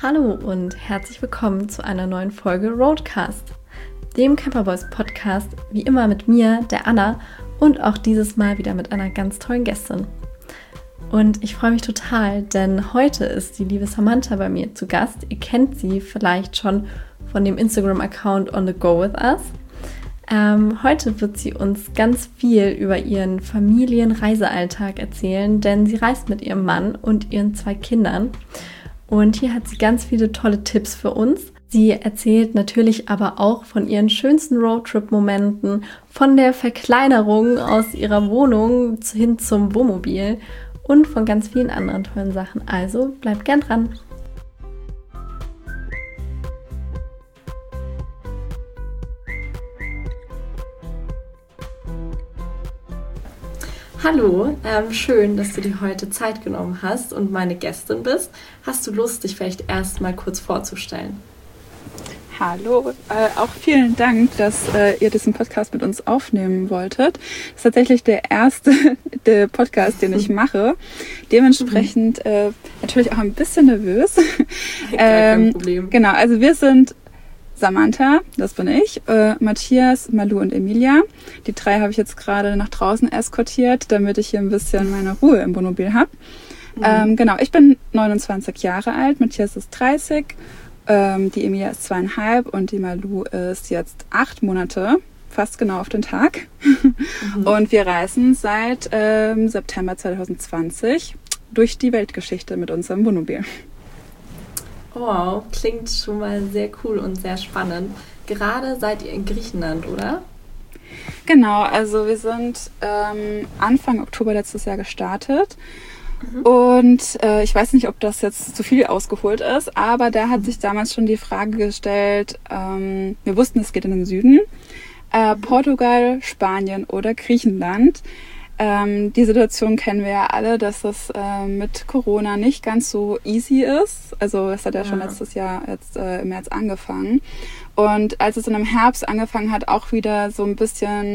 Hallo und herzlich willkommen zu einer neuen Folge Roadcast, dem Camperboys Podcast, wie immer mit mir, der Anna, und auch dieses Mal wieder mit einer ganz tollen Gästin. Und ich freue mich total, denn heute ist die liebe Samantha bei mir zu Gast. Ihr kennt sie vielleicht schon von dem Instagram-Account On The Go With Us. Heute wird sie uns ganz viel über ihren Familienreisealltag erzählen, denn sie reist mit ihrem Mann und ihren 2 Kindern. Und hier hat sie ganz viele tolle Tipps für uns. Sie erzählt natürlich aber auch von ihren schönsten Roadtrip-Momenten, von der Verkleinerung aus ihrer Wohnung hin zum Wohnmobil und von ganz vielen anderen tollen Sachen. Also bleibt gern dran. Hallo, schön, dass du dir heute Zeit genommen hast und meine Gästin bist. Hast du Lust, dich vielleicht erst mal kurz vorzustellen? Hallo, auch vielen Dank, dass ihr diesen Podcast mit uns aufnehmen wolltet. Das ist tatsächlich der erste Podcast, den ich mache. Dementsprechend natürlich auch ein bisschen nervös. Kein Problem. Genau, also wir sind Samantha, das bin ich, Matthias, Malu und Emilia. Die 3 habe ich jetzt gerade nach draußen eskortiert, damit ich hier ein bisschen meine Ruhe im Wohnmobil habe. Genau, ich bin 29 Jahre alt, Matthias ist 30, die Emilia ist 2,5 und die Malu ist jetzt 8 Monate, fast genau auf den Tag. Und wir reisen seit September 2020 durch die Weltgeschichte mit unserem Wohnmobil. Wow, klingt schon mal sehr cool und sehr spannend. Gerade seid ihr in Griechenland, oder? Genau, also wir sind Anfang Oktober letztes Jahr gestartet. Und ich weiß nicht, ob das jetzt zu viel ausgeholt ist, aber da hat sich damals schon die Frage gestellt, wir wussten, es geht in den Süden, Portugal, Spanien oder Griechenland. Die Situation kennen wir ja alle, dass es mit Corona nicht ganz so easy ist. Also das hat ja schon letztes Jahr jetzt im März angefangen. Und als es dann im Herbst angefangen hat, auch wieder so ein bisschen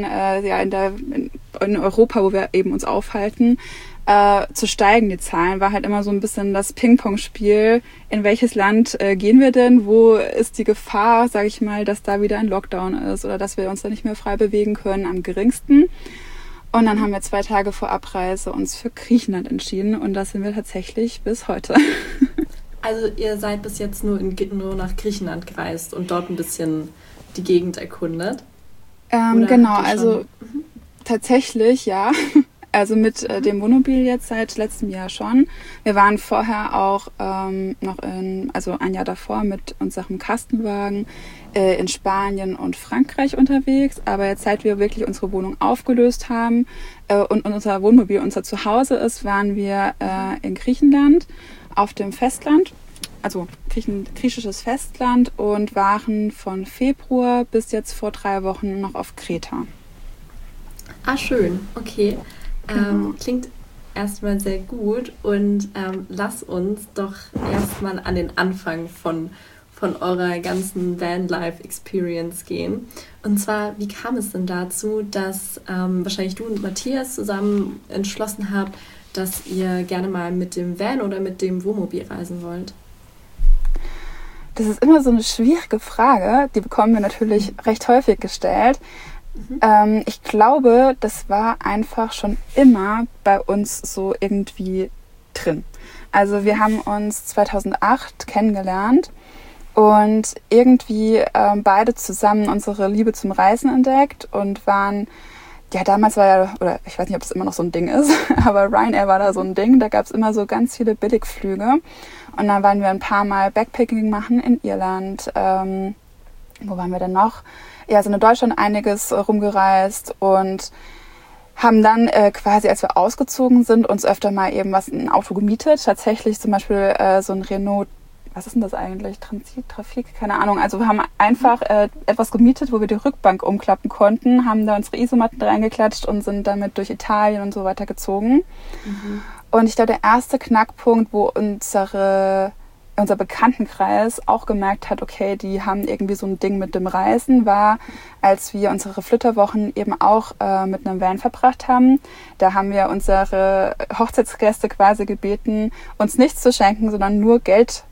in Europa, wo wir eben uns aufhalten, zu steigen, die Zahlen, war halt immer so ein bisschen das Ping-Pong-Spiel. In welches Land gehen wir denn? Wo ist die Gefahr, sage ich mal, dass da wieder ein Lockdown ist oder dass wir uns da nicht mehr frei bewegen können? Am geringsten. Und dann haben wir 2 Tage vor Abreise uns für Griechenland entschieden und da sind wir tatsächlich bis heute. Also ihr seid bis jetzt nur nach Griechenland gereist und dort ein bisschen die Gegend erkundet? Genau, also tatsächlich ja. Also mit dem Wohnmobil jetzt seit letztem Jahr schon. Wir waren vorher auch noch ein Jahr davor mit unserem Kastenwagen in Spanien und Frankreich unterwegs. Aber jetzt, seit wir wirklich unsere Wohnung aufgelöst haben und unser Wohnmobil unser Zuhause ist, waren wir in Griechenland auf dem Festland, also griechisches Festland, und waren von Februar bis jetzt vor 3 Wochen noch auf Kreta. Ah, schön. Okay. Klingt erstmal sehr gut und lass uns doch erstmal an den Anfang von eurer ganzen Vanlife-Experience gehen. Und zwar, wie kam es denn dazu, dass wahrscheinlich du und Matthias zusammen entschlossen habt, dass ihr gerne mal mit dem Van oder mit dem Wohnmobil reisen wollt? Das ist immer so eine schwierige Frage, die bekommen wir natürlich recht häufig gestellt. Ich glaube, das war einfach schon immer bei uns so irgendwie drin. Also wir haben uns 2008 kennengelernt und irgendwie beide zusammen unsere Liebe zum Reisen entdeckt und waren, ja, damals war ja, oder ich weiß nicht, ob es immer noch so ein Ding ist, aber Ryanair war da so ein Ding, da gab es immer so ganz viele Billigflüge und dann waren wir ein paar Mal Backpacking machen in Irland. Wo waren wir denn noch? Ja, sind in Deutschland einiges rumgereist und haben dann quasi, als wir ausgezogen sind, uns öfter mal eben ein Auto gemietet. Tatsächlich zum Beispiel so ein Renault, was ist denn das eigentlich? Trafik? Keine Ahnung. Also wir haben einfach etwas gemietet, wo wir die Rückbank umklappen konnten, haben da unsere Isomatten reingeklatscht und sind damit durch Italien und so weiter gezogen. Und ich glaube, der erste Knackpunkt, wo unser Bekanntenkreis auch gemerkt hat, okay, die haben irgendwie so ein Ding mit dem Reisen, war, als wir unsere Flitterwochen eben auch mit einem Van verbracht haben. Da haben wir unsere Hochzeitsgäste quasi gebeten, uns nichts zu schenken, sondern nur Geld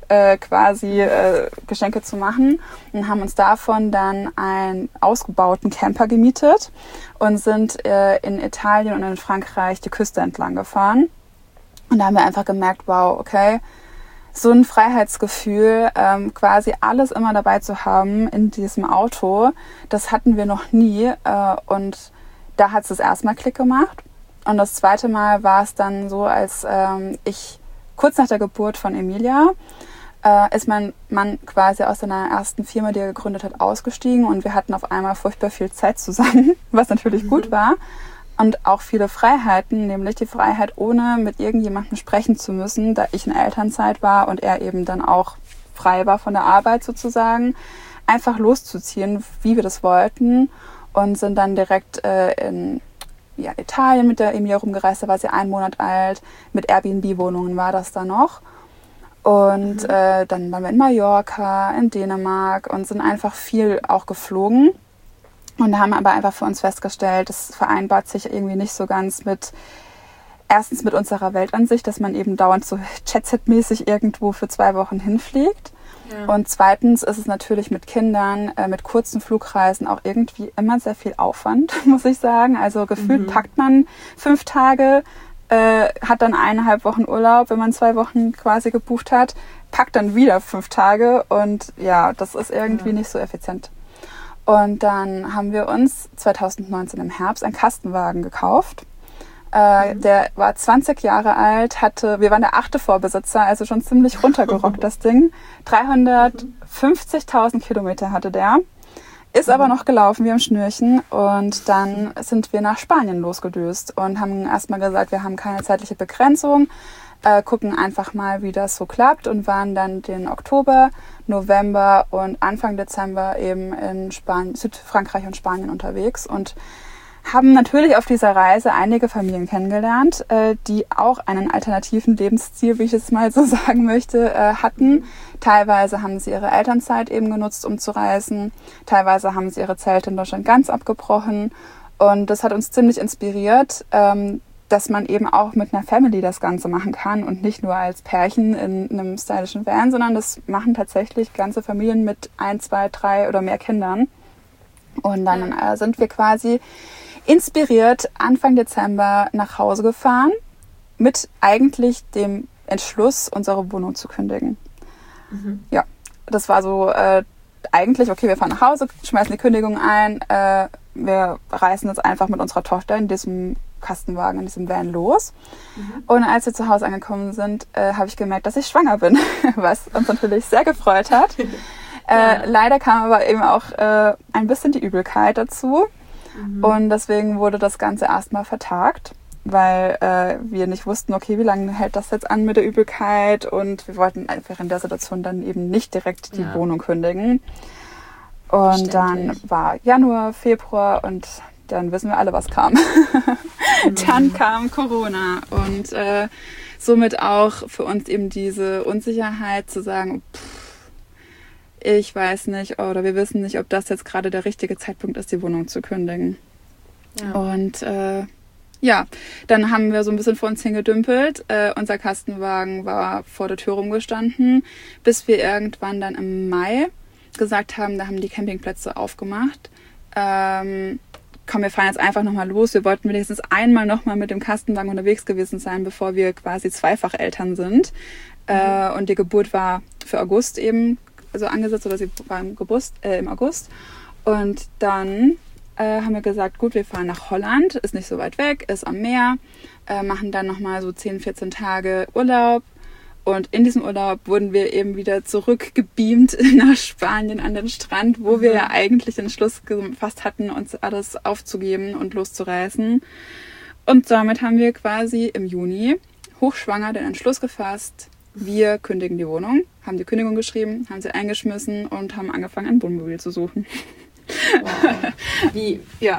quasi Geschenke zu machen und haben uns davon dann einen ausgebauten Camper gemietet und sind in Italien und in Frankreich die Küste entlang gefahren. Und da haben wir einfach gemerkt, wow, okay, so ein Freiheitsgefühl, quasi alles immer dabei zu haben in diesem Auto, das hatten wir noch nie. Und da hat es das erste Mal Klick gemacht. Und das zweite Mal war es dann so, als ich kurz nach der Geburt von Emilia ist mein Mann quasi aus seiner ersten Firma, die er gegründet hat, ausgestiegen. Und wir hatten auf einmal furchtbar viel Zeit zusammen, was natürlich gut war. Und auch viele Freiheiten, nämlich die Freiheit, ohne mit irgendjemandem sprechen zu müssen, da ich in Elternzeit war und er eben dann auch frei war von der Arbeit sozusagen, einfach loszuziehen, wie wir das wollten, und sind dann direkt in Italien mit der Emilia rumgereist. Da war sie 1 Monat alt, mit Airbnb-Wohnungen war das da noch. Und dann waren wir in Mallorca, in Dänemark und sind einfach viel auch geflogen. Und da haben wir aber einfach für uns festgestellt, das vereinbart sich irgendwie nicht so ganz erstens mit unserer Weltansicht, dass man eben dauernd so Jet-Set-mäßig irgendwo für 2 Wochen hinfliegt. Ja. Und zweitens ist es natürlich mit Kindern, mit kurzen Flugreisen auch irgendwie immer sehr viel Aufwand, muss ich sagen. Also gefühlt packt man 5 Tage, hat dann 1,5 Wochen Urlaub, wenn man 2 Wochen quasi gebucht hat, packt dann wieder 5 Tage und ja, das ist irgendwie nicht so effizient. Und dann haben wir uns 2019 im Herbst einen Kastenwagen gekauft. Der war 20 Jahre alt, wir waren der 8. Vorbesitzer, also schon ziemlich runtergerockt, das Ding. 350.000 Kilometer hatte der, ist aber noch gelaufen wie am Schnürchen. Und dann sind wir nach Spanien losgedüst und haben erstmal gesagt, wir haben keine zeitliche Begrenzung, gucken einfach mal, wie das so klappt, und waren dann den Oktober, November und Anfang Dezember eben in Südfrankreich und Spanien unterwegs und haben natürlich auf dieser Reise einige Familien kennengelernt, die auch einen alternativen Lebensstil, wie ich es mal so sagen möchte, hatten. Teilweise haben sie ihre Elternzeit eben genutzt, um zu reisen. Teilweise haben sie ihre Zelte in Deutschland ganz abgebrochen. Und das hat uns ziemlich inspiriert, dass man eben auch mit einer Family das Ganze machen kann und nicht nur als Pärchen in einem stylischen Van, sondern das machen tatsächlich ganze Familien mit 1, 2, 3 oder mehr Kindern. Und dann sind wir quasi inspiriert Anfang Dezember nach Hause gefahren mit eigentlich dem Entschluss, unsere Wohnung zu kündigen. Ja, das war so eigentlich, okay, wir fahren nach Hause, schmeißen die Kündigung ein, wir reisen jetzt einfach mit unserer Tochter in diesem Kastenwagen, in diesem Van los. Und als wir zu Hause angekommen sind, habe ich gemerkt, dass ich schwanger bin, was uns natürlich sehr gefreut hat. Leider kam aber eben auch ein bisschen die Übelkeit dazu. Und deswegen wurde das Ganze erstmal vertagt, weil wir nicht wussten, okay, wie lange hält das jetzt an mit der Übelkeit, und wir wollten einfach in der Situation dann eben nicht direkt die Wohnung kündigen. Und dann war Januar, Februar und dann wissen wir alle, was kam. Dann kam Corona und somit auch für uns eben diese Unsicherheit zu sagen, ich weiß nicht oder wir wissen nicht, ob das jetzt gerade der richtige Zeitpunkt ist, die Wohnung zu kündigen. Ja. Und dann haben wir so ein bisschen vor uns hingedümpelt. Unser Kastenwagen war vor der Tür rumgestanden, bis wir irgendwann dann im Mai gesagt haben, da haben die Campingplätze aufgemacht. Komm, wir fahren jetzt einfach nochmal los. Wir wollten wenigstens einmal nochmal mit dem Kastenwagen unterwegs gewesen sein, bevor wir quasi Zweifacheltern sind. Und die Geburt war für August eben so angesetzt, oder sie war im August. Und dann haben wir gesagt, gut, wir fahren nach Holland, ist nicht so weit weg, ist am Meer, machen dann nochmal so 10, 14 Tage Urlaub. Und in diesem Urlaub wurden wir eben wieder zurückgebeamt nach Spanien an den Strand, wo wir ja eigentlich den Schluss gefasst hatten, uns alles aufzugeben und loszureißen. Und damit haben wir quasi im Juni hochschwanger den Entschluss gefasst, wir kündigen die Wohnung, haben die Kündigung geschrieben, haben sie eingeschmissen und haben angefangen, ein Wohnmobil zu suchen. Wow. Wie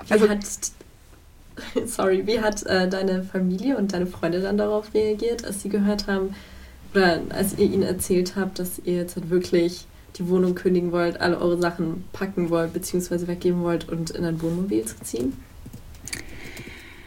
hat deine Familie und deine Freunde dann darauf reagiert, als sie gehört haben, oder als ihr ihnen erzählt habt, dass ihr jetzt halt wirklich die Wohnung kündigen wollt, alle eure Sachen packen wollt, beziehungsweise weggeben wollt und in ein Wohnmobil zu ziehen?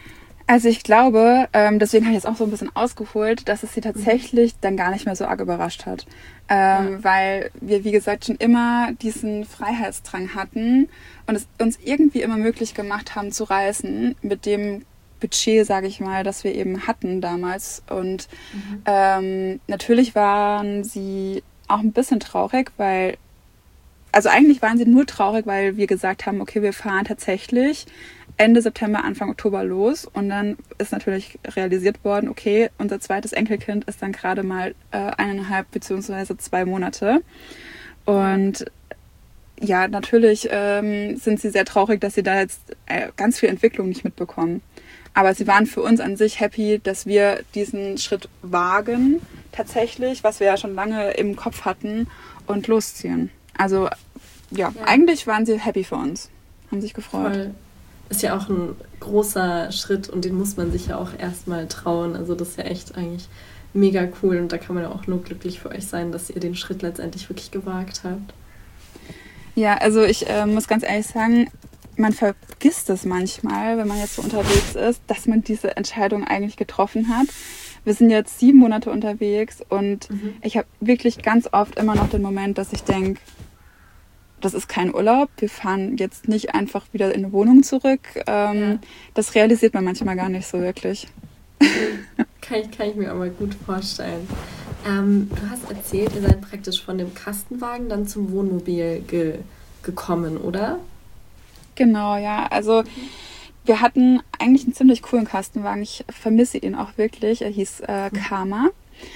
Also ich glaube, deswegen habe ich jetzt auch so ein bisschen ausgeholt, dass es sie tatsächlich dann gar nicht mehr so arg überrascht hat. Weil wir, wie gesagt, schon immer diesen Freiheitsdrang hatten und es uns irgendwie immer möglich gemacht haben zu reisen mit dem Budget, sage ich mal, das wir eben hatten damals. Und natürlich waren sie auch ein bisschen traurig, also eigentlich waren sie nur traurig, weil wir gesagt haben, okay, wir fahren tatsächlich Ende September, Anfang Oktober los. Und dann ist natürlich realisiert worden, okay, unser zweites Enkelkind ist dann gerade mal 1,5 bzw. 2 Monate. Und ja, natürlich sind sie sehr traurig, dass sie da jetzt ganz viel Entwicklung nicht mitbekommen. Aber sie waren für uns an sich happy, dass wir diesen Schritt wagen, tatsächlich, was wir ja schon lange im Kopf hatten, und losziehen. Also ja, eigentlich waren sie happy für uns, haben sich gefreut. Voll. Ist ja auch ein großer Schritt und den muss man sich ja auch erstmal trauen. Also das ist ja echt eigentlich mega cool und da kann man ja auch nur glücklich für euch sein, dass ihr den Schritt letztendlich wirklich gewagt habt. Ja, also ich muss ganz ehrlich sagen, man vergisst es manchmal, wenn man jetzt so unterwegs ist, dass man diese Entscheidung eigentlich getroffen hat. Wir sind jetzt 7 Monate unterwegs und ich habe wirklich ganz oft immer noch den Moment, dass ich denke, das ist kein Urlaub, wir fahren jetzt nicht einfach wieder in eine Wohnung zurück. Das realisiert man manchmal gar nicht so wirklich. Kann ich mir aber gut vorstellen. Du hast erzählt, ihr seid praktisch von dem Kastenwagen dann zum Wohnmobil gekommen, oder? Genau, ja. Also wir hatten eigentlich einen ziemlich coolen Kastenwagen. Ich vermisse ihn auch wirklich. Er hieß Karma.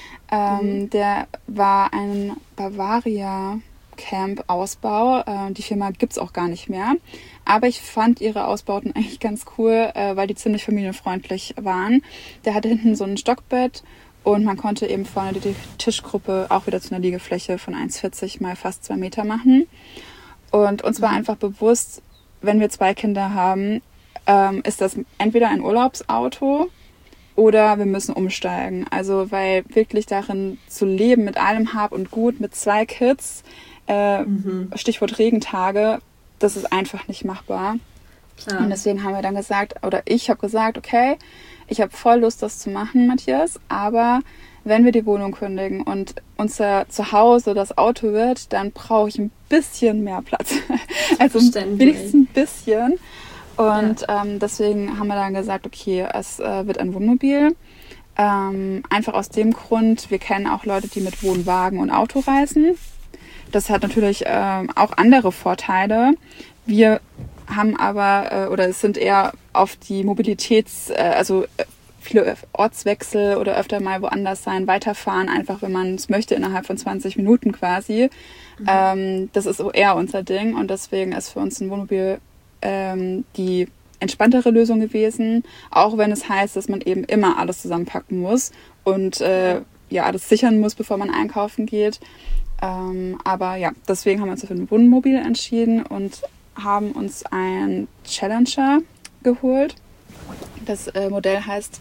Der war ein Bavaria Camp-Ausbau. Die Firma gibt es auch gar nicht mehr. Aber ich fand ihre Ausbauten eigentlich ganz cool, weil die ziemlich familienfreundlich waren. Der hatte hinten so ein Stockbett und man konnte eben vorne die Tischgruppe auch wieder zu einer Liegefläche von 1,40 mal fast 2 Meter machen. Und uns war einfach bewusst, wenn wir 2 Kinder haben, ist das entweder ein Urlaubsauto oder wir müssen umsteigen. Also weil wirklich darin zu leben mit allem Hab und Gut, mit 2 Kids, Stichwort Regentage, das ist einfach nicht machbar. Klar. Und deswegen haben wir dann gesagt, oder ich habe gesagt, okay, ich habe voll Lust, das zu machen, Matthias, aber wenn wir die Wohnung kündigen und unser Zuhause das Auto wird, dann brauche ich ein bisschen mehr Platz. Also wenigstens ein bisschen. Und deswegen haben wir dann gesagt, okay, es wird ein Wohnmobil. Einfach aus dem Grund, wir kennen auch Leute, die mit Wohnwagen und Auto reisen. Das hat natürlich auch andere Vorteile. Wir haben aber, oder es sind eher auf die also viele Ortswechsel oder öfter mal woanders sein, weiterfahren, einfach wenn man es möchte, innerhalb von 20 Minuten quasi. Das ist eher unser Ding und deswegen ist für uns ein Wohnmobil die entspanntere Lösung gewesen, auch wenn es heißt, dass man eben immer alles zusammenpacken muss und alles sichern muss, bevor man einkaufen geht. Aber ja, deswegen haben wir uns für ein Wohnmobil entschieden und haben uns ein Challenger geholt. Das Modell heißt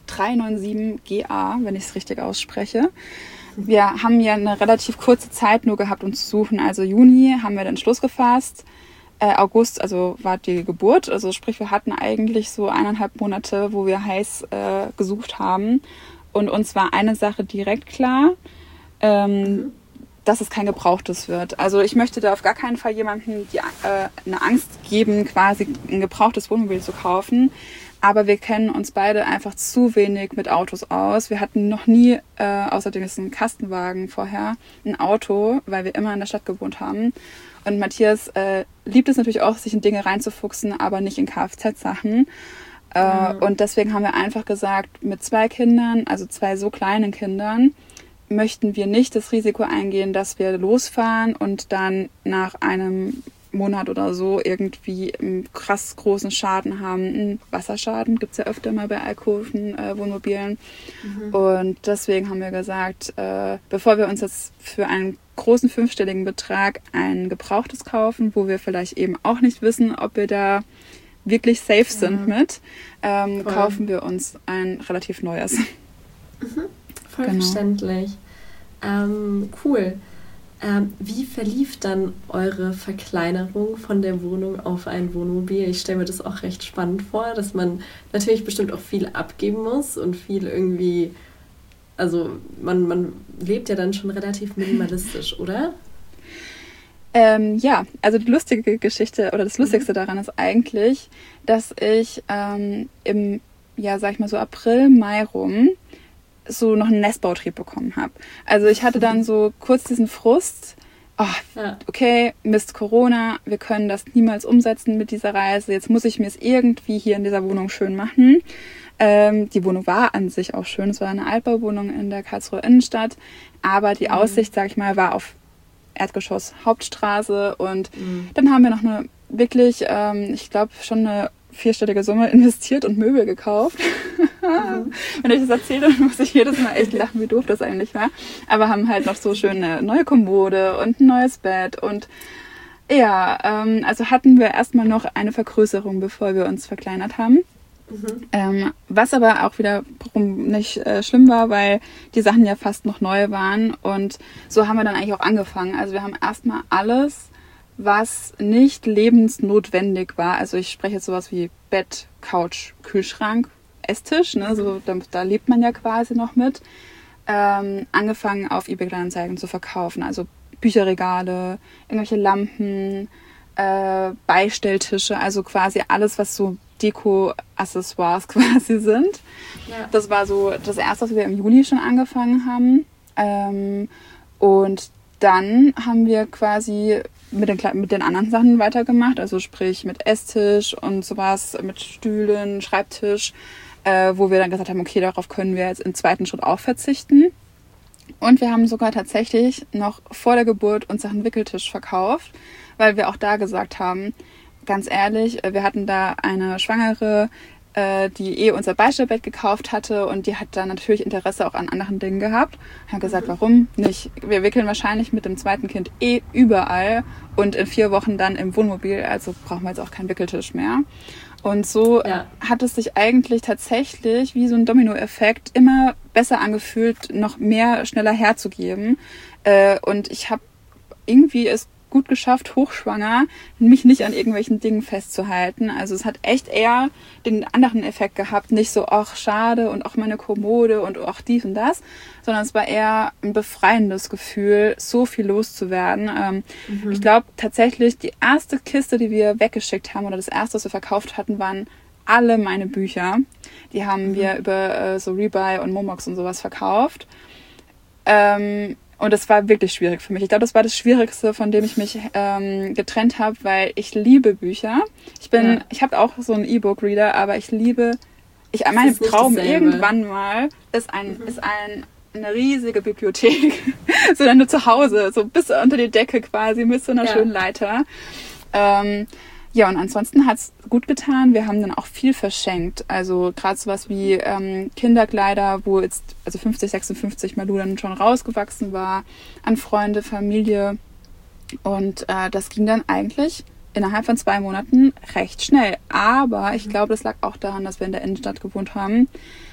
397GA, wenn ich es richtig ausspreche. Wir haben ja eine relativ kurze Zeit nur gehabt, um zu suchen. Also Juni haben wir den Entschluss gefasst. August, also war die Geburt. Also sprich, wir hatten eigentlich so 1,5 Monate, wo wir heiß gesucht haben. Und uns war eine Sache direkt klar, dass es kein Gebrauchtes wird. Also ich möchte da auf gar keinen Fall jemandem eine Angst geben, quasi ein gebrauchtes Wohnmobil zu kaufen. Aber wir kennen uns beide einfach zu wenig mit Autos aus. Wir hatten noch nie, außerdem ist ein Kastenwagen vorher, ein Auto, weil wir immer in der Stadt gewohnt haben. Und Matthias liebt es natürlich auch, sich in Dinge reinzufuchsen, aber nicht in Kfz-Sachen. Und deswegen haben wir einfach gesagt, mit 2 Kindern, also 2 so kleinen Kindern, möchten wir nicht das Risiko eingehen, dass wir losfahren und dann nach einem Monat oder so irgendwie einen krass großen Schaden haben. Einen Wasserschaden gibt es ja öfter mal bei Alkoven, Wohnmobilen. Und deswegen haben wir gesagt, bevor wir uns jetzt für einen großen 5-stelligen Betrag ein Gebrauchtes kaufen, wo wir vielleicht eben auch nicht wissen, ob wir da wirklich safe sind mit, kaufen wir uns ein relativ neues. Voll verständlich. Cool. Wie verlief dann eure Verkleinerung von der Wohnung auf ein Wohnmobil? Ich stelle mir das auch recht spannend vor, dass man natürlich bestimmt auch viel abgeben muss und viel irgendwie, also man lebt ja dann schon relativ minimalistisch, oder? Ja, also die lustige Geschichte oder das Lustigste daran ist eigentlich, dass ich im, ja, sag ich mal so April, Mai rum so noch einen Nestbautrieb bekommen habe. Also ich hatte dann so kurz diesen Frust, okay, Mist, Corona, wir können das niemals umsetzen mit dieser Reise, jetzt muss ich mir es irgendwie hier in dieser Wohnung schön machen. Die Wohnung war an sich auch schön, es war eine Altbauwohnung in der Karlsruher Innenstadt, aber die Aussicht, sag ich mal, war auf Erdgeschoss Hauptstraße und dann haben wir noch eine wirklich, ich glaube schon eine 4-stellige Summe investiert und Möbel gekauft. Wenn ich das erzähle, muss ich jedes Mal echt lachen, wie doof das eigentlich war. Aber haben halt noch so schöne neue Kommode und ein neues Bett und ja, also hatten wir erstmal noch eine Vergrößerung, bevor wir uns verkleinert haben. Was aber auch wiederum nicht schlimm war, weil die Sachen ja fast noch neu waren und so haben wir dann eigentlich auch angefangen. Also wir haben erstmal alles, was nicht lebensnotwendig war, also ich spreche jetzt sowas wie Bett, Couch, Kühlschrank, Esstisch, ne, so, da lebt man ja quasi noch mit, angefangen auf eBay Kleinanzeigen zu verkaufen, also Bücherregale, irgendwelche Lampen, Beistelltische, also quasi alles, was so Deko-Accessoires quasi sind. Ja. Das war so das Erste, was wir im Juni schon angefangen haben. Und dann haben wir quasi mit den anderen Sachen weitergemacht, also sprich mit Esstisch und sowas, mit Stühlen, Schreibtisch, wo wir dann gesagt haben, okay, darauf können wir jetzt im zweiten Schritt auch verzichten. Und wir haben sogar tatsächlich noch vor der Geburt unseren Wickeltisch verkauft, weil wir auch da gesagt haben, ganz ehrlich, wir hatten da eine Schwangere, die unser Beistellbett gekauft hatte und die hat dann natürlich Interesse auch an anderen Dingen gehabt. Wir haben gesagt, warum nicht? Wir wickeln wahrscheinlich mit dem zweiten Kind überall und in 4 Wochen dann im Wohnmobil, also brauchen wir jetzt auch keinen Wickeltisch mehr. Und so hat es sich eigentlich tatsächlich wie so ein Dominoeffekt immer besser angefühlt, noch mehr schneller herzugeben. Und ich habe irgendwie es gut geschafft, hochschwanger, mich nicht an irgendwelchen Dingen festzuhalten. Also es hat echt eher den anderen Effekt gehabt, nicht so, ach schade und auch meine Kommode und auch dies und das, sondern es war eher ein befreiendes Gefühl, so viel loszuwerden. Ich glaube tatsächlich, die erste Kiste, die wir weggeschickt haben oder das erste, was wir verkauft hatten, waren alle meine Bücher. Die haben wir über so Rebuy und Momox und sowas verkauft. Und das war wirklich schwierig für mich. Ich glaube, das war das Schwierigste, von dem ich mich getrennt habe, weil ich liebe Bücher. Ich habe auch so einen E-Book-Reader, aber mein Traum irgendwann mal ist eine riesige Bibliothek. So dann nur zu Hause, so bis unter die Decke quasi, mit so einer schönen Leiter. Ja, und ansonsten hat's gut getan. Wir haben dann auch viel verschenkt. Also gerade sowas wie Kinderkleider, wo jetzt also 50, 56 Malu dann schon rausgewachsen war, an Freunde, Familie. Und das ging dann eigentlich innerhalb von 2 Monaten recht schnell. Aber ich glaube, das lag auch daran, dass wir in der Innenstadt gewohnt haben.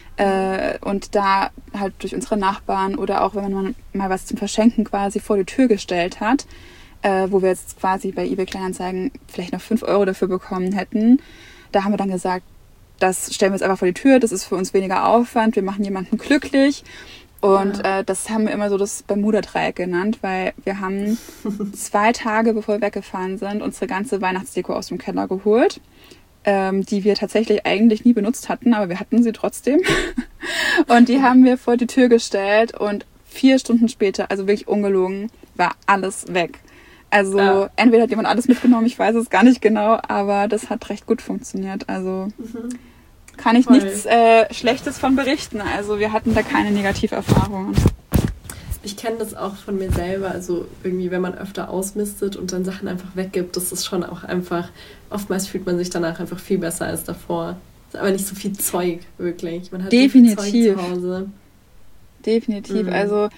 Und da halt durch unsere Nachbarn oder auch wenn man mal was zum Verschenken quasi vor die Tür gestellt hat, wo wir jetzt quasi bei eBay Kleinanzeigen vielleicht noch 5 Euro dafür bekommen hätten. Da haben wir dann gesagt, das stellen wir jetzt einfach vor die Tür, das ist für uns weniger Aufwand, wir machen jemanden glücklich. Und das haben wir immer so das Bermuda-Dreieck genannt, weil wir haben 2 Tage, bevor wir weggefahren sind, unsere ganze Weihnachtsdeko aus dem Keller geholt, die wir tatsächlich eigentlich nie benutzt hatten, aber wir hatten sie trotzdem. Und die haben wir vor die Tür gestellt und 4 Stunden später, also wirklich ungelogen, war alles weg. Also entweder hat jemand alles mitgenommen, ich weiß es gar nicht genau, aber das hat recht gut funktioniert. Also kann ich nichts Schlechtes von berichten. Also wir hatten da keine Negativerfahrungen. Ich kenne das auch von mir selber. Also irgendwie, wenn man öfter ausmistet und dann Sachen einfach weggibt, das ist schon auch einfach, oftmals fühlt man sich danach einfach viel besser als davor. Ist aber nicht so viel Zeug, wirklich. Man hat definitiv so viel Zeug zu Hause. Definitiv. Also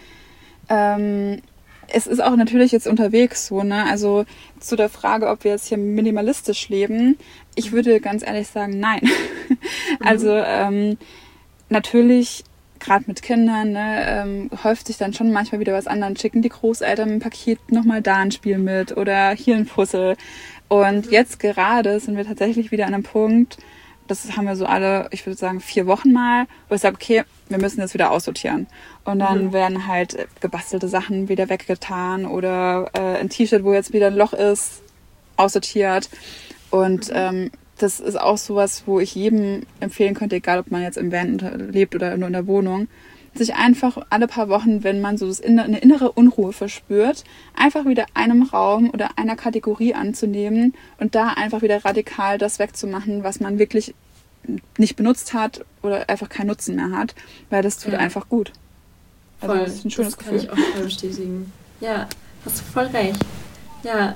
es ist auch natürlich jetzt unterwegs so, ne? Also zu der Frage, ob wir jetzt hier minimalistisch leben, ich würde ganz ehrlich sagen, nein. Also natürlich gerade mit Kindern, ne, häuft sich dann schon manchmal wieder was an. Dann schicken die Großeltern im Paket nochmal da ein Spiel mit oder hier ein Puzzle. Und jetzt gerade sind wir tatsächlich wieder an einem Punkt, das haben wir so alle, ich würde sagen, 4 Wochen mal, wo ich sage, okay, wir müssen das wieder aussortieren. Und dann werden halt gebastelte Sachen wieder weggetan oder ein T-Shirt, wo jetzt wieder ein Loch ist, aussortiert. Und das ist auch sowas, wo ich jedem empfehlen könnte, egal ob man jetzt im Van lebt oder nur in der Wohnung, sich einfach alle paar Wochen, wenn man so eine innere Unruhe verspürt, einfach wieder einem Raum oder einer Kategorie anzunehmen und da einfach wieder radikal das wegzumachen, was man wirklich nicht benutzt hat oder einfach keinen Nutzen mehr hat, weil das tut einfach gut. Also voll. Das ist ein schönes Gefühl. Das kann ich auch voll bestätigen. Ja, hast du voll recht. Ja,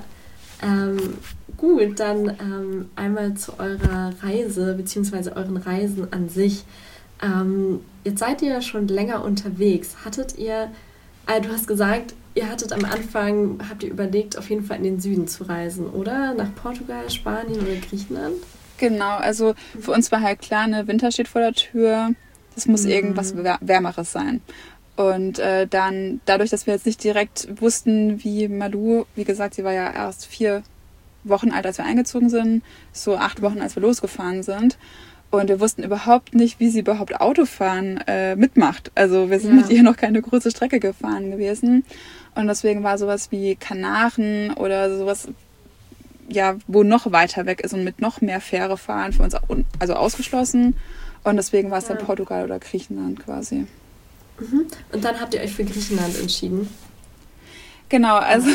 gut, dann einmal zu eurer Reise, beziehungsweise euren Reisen an sich. Jetzt seid ihr ja schon länger unterwegs. Hattet ihr, du hast gesagt, ihr hattet am Anfang, habt ihr überlegt, auf jeden Fall in den Süden zu reisen, oder? Nach Portugal, Spanien oder Griechenland? Genau, also für uns war halt klar, ne, Winter steht vor der Tür, das muss irgendwas Wärmeres sein. Und dann, dadurch, dass wir jetzt nicht direkt wussten, wie Malou, wie gesagt, sie war ja erst 4 Wochen alt, als wir eingezogen sind, so 8 Wochen, als wir losgefahren sind. Und wir wussten überhaupt nicht, wie sie überhaupt Autofahren mitmacht. Also wir sind mit ihr noch keine große Strecke gefahren gewesen. Und deswegen war sowas wie Kanaren oder sowas, ja, wo noch weiter weg ist und mit noch mehr Fähre fahren für uns also ausgeschlossen. Und deswegen war es dann Portugal oder Griechenland quasi. Und dann habt ihr euch für Griechenland entschieden? Genau, also